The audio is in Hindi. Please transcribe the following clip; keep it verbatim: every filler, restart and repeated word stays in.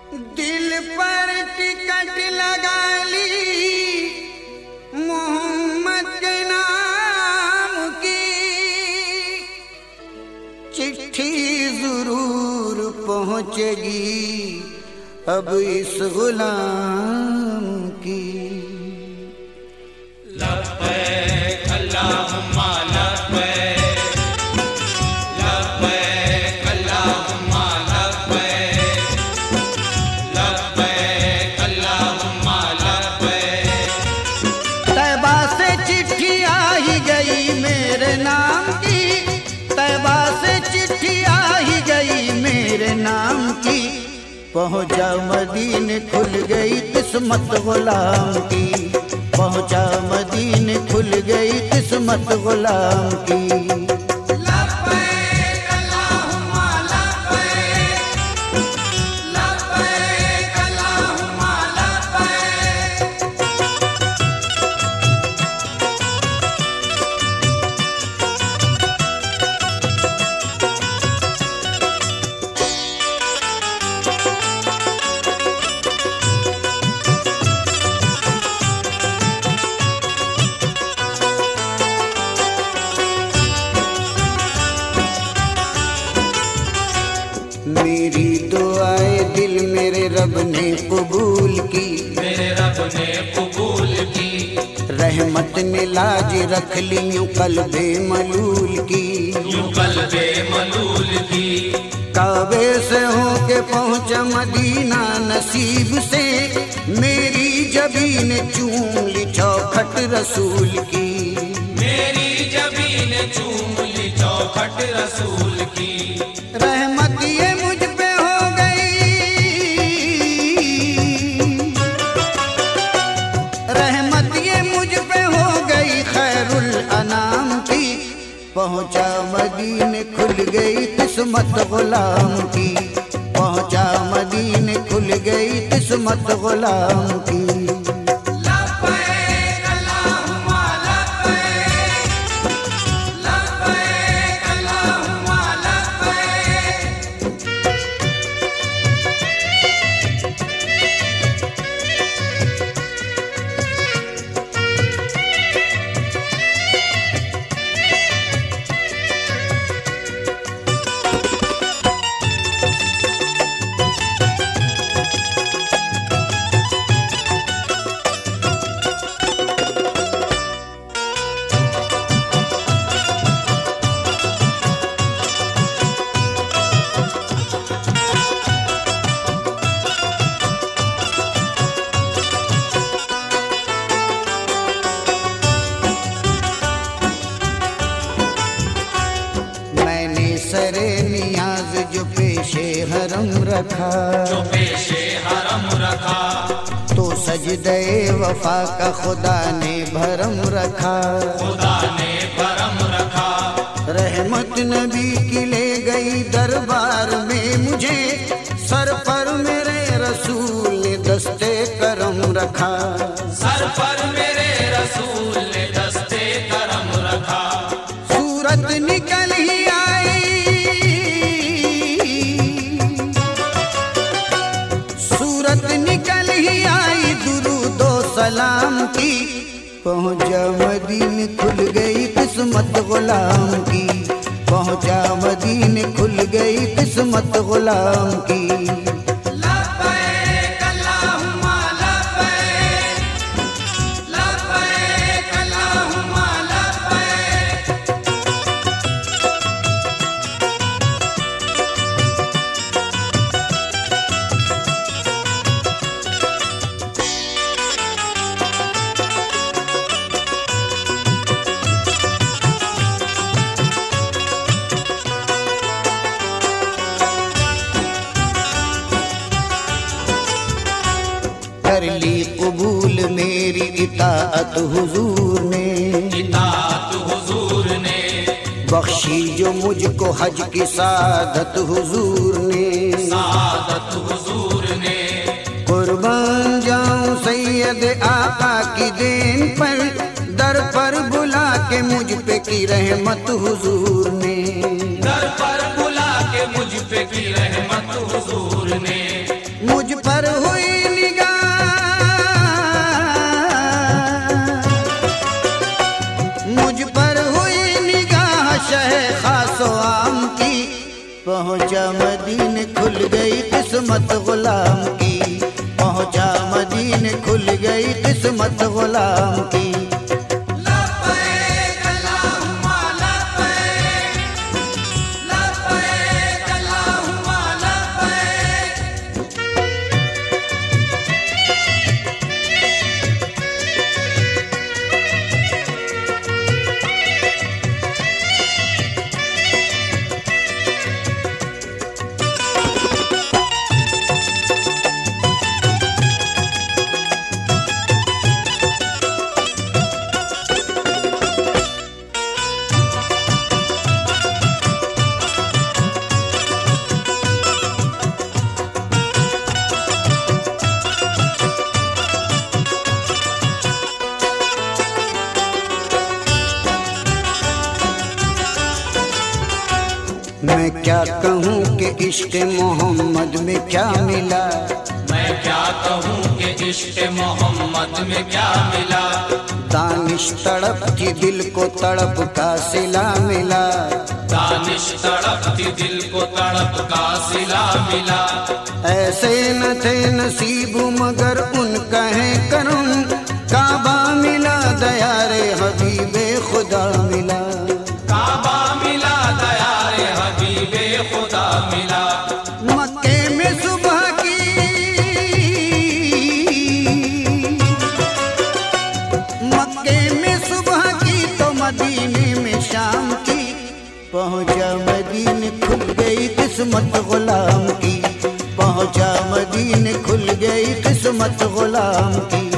दिल पर टिकट लगा ली मोहम्मद के नाम की, चिट्ठी जरूर पहुंचेगी अब इस गुलाम की। लब्बैक अल्लाहुम्मा लब्बैक, लब्बैक अल्लाहुम्मा लब्बैक, लब्बैक अल्लाहुम्मा लब्बैक। तैबा से चिट्ठी आई गई मेरे नाम की, तैबा से चिट्ठी आई गई मेरे नाम की, पहुंचा मदीने खुल गई किस्मत गुलाम की, पहुंचा मदीने खुल गई किस्मत गुलाम की। लब्बैक अल्लाहुम्मा लब्बैक, लब्बैक अल्लाहुम्मा लब्बैक। मेरी दुआए दिल मेरे रब ने कबूल की, मेरे रब ने कबूल की, रहमत ने लाज रख ली यूं कल्बे मलूल की, यूं कल्बे मलूल की। काबे से होके पहुंचा मदीना नसीब से, मेरी जबीन चूम ली चौखट रसूल की, मेरी जबीन चूम ली चौखट रसूल की। रहमत ये मुझ पे हो गई, रहमत ये मुझ पे हो गई खैरुल अनाम की, पहुंचा मदीने खुल गई किस्मत गुलाम की, पहुंचा मदीने खुल गई किस्मत गुलाम की। लब्बैक अल्लाहुम्मा लब्बैक, लब्बैक अल्लाहुम्मा लब्बैक। सरे नियाज जो पेशे हरम रखा, जो पेशे हरम रखा, तो सजदे वफा का खुदा ने भरम रखा, खुदा ने भरम रखा। रहमत नबी की ले गई दरबार में मुझे, सर पर मेरे रसूल ने दस्ते करम रखा, सर पर मेरे रसूल ने दस्ते करम रखा। सूरत निकल ही आई, सूरत निकल ही आई दुरूदो सलाम की, पहुंचा मदीने खुल गई किस्मत गुलाम की, पहुंचा मदीने खुल गई किस्मत गुलाम की। लब्बैक अल्लाहुम्मा लब्बैक, लब्बैक अल्लाहुम्मा लब्बैक। कर ली कबूल मेरी इताअत हुजूर ने, इताअत हुजूर ने, बख्शी जो मुझको हज की सादत हुजूर ने, सादत हुजूर ने। कुर्बान जाऊं सैयद आका की देन पर, दर पर बुला के मुझ पे की रहमत हुजूर ने, दर पर बुला के मुझ पे की रहमत हुजूर ने। मुझ पहुंचा मदीने खुल गई किस्मत गुलाम की, पहुंचा मदीने खुल गई किस्मत गुलाम की। मैं क्या कहूँ कि इश्क़ मोहम्मद में क्या मिला, मैं क्या कहूँ कि इश्क़ मोहम्मद में क्या मिला। दानिश तड़प थी दिल को तड़प का सिला मिला, दानिश तड़प थी दिल को तड़प का सिला मिला। ऐसे न थे नसीब मगर उनका है करम, काबा मिला दया रे हबीबे खुदा मिला, काबा मिला दया रे हबीबे खुदा मिला। मक्के में सुबह की मक्के में सुबह की तो मदीने में शाम की, पहुंचा मदीने खुल गई किस्मत गुलाम की, पहुंचा मदीने खुल गई किस्मत गुलाम की।